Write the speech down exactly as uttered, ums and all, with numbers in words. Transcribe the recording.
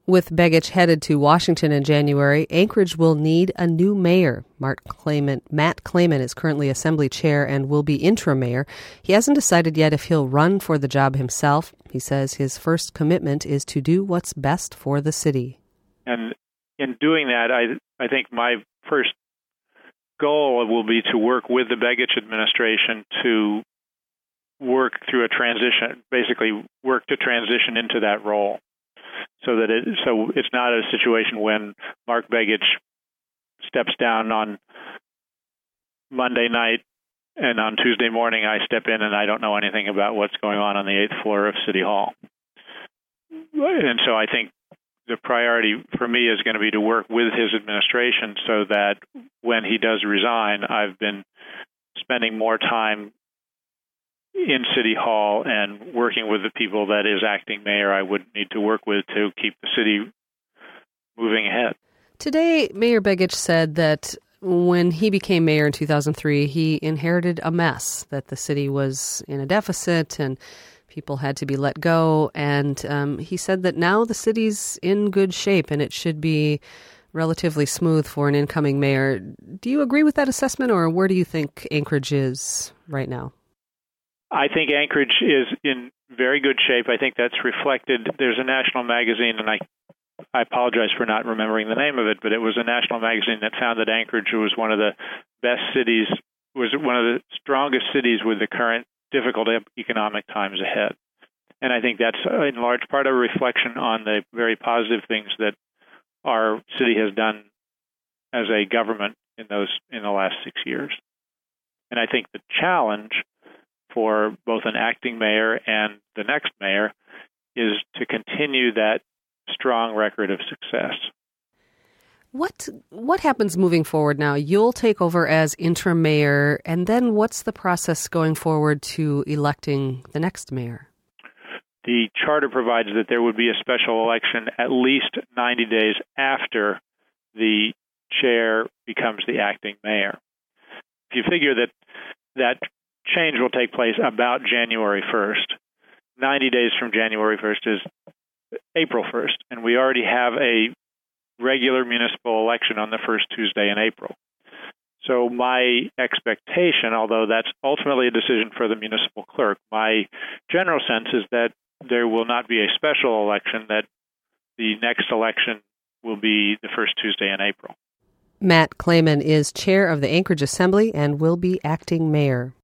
With Begich headed to Washington in January, Anchorage will need a new mayor. Matt Claman, Matt Claman is currently Assembly Chair and will be interim mayor. He hasn't decided yet if he'll run for the job himself. He says his first commitment is to do what's best for the city. And in doing that, I I think my first goal will be to work with the Begich administration to work through a transition, basically work to transition into that role. So that it so it's not a situation when Mark Begich steps down on Monday night and on Tuesday morning I step in and I don't know anything about what's going on on the eighth floor of City Hall. And so I think the priority for me is going to be to work with his administration so that when he does resign, I've been spending more time in City Hall and working with the people that is acting mayor I would need to work with to keep the city moving ahead. Today, Mayor Begich said that when he became mayor in two thousand three, he inherited a mess, that the city was in a deficit and people had to be let go. And um, he said that now the city's in good shape and it should be relatively smooth for an incoming mayor. Do you agree with that assessment, or where do you think Anchorage is right now? I think Anchorage is in very good shape. I think that's reflected. There's a national magazine, and I I apologize for not remembering the name of it, but it was a national magazine that found that Anchorage was one of the best cities, was one of the strongest cities with the current difficult economic times ahead. And I think that's in large part a reflection on the very positive things that our city has done as a government in those in the last six years. And I think the challenge for both an acting mayor and the next mayor is to continue that strong record of success. What what happens moving forward now? You'll take over as interim mayor, and then what's the process going forward to electing the next mayor? The charter provides that there would be a special election at least ninety days after the chair becomes the acting mayor. If you figure that that change will take place about January first. ninety days from January first is April first, and we already have a regular municipal election on the first Tuesday in April. So my expectation, although that's ultimately a decision for the municipal clerk, my general sense is that there will not be a special election, that the next election will be the first Tuesday in April. Matt Claman is chair of the Anchorage Assembly and will be acting mayor.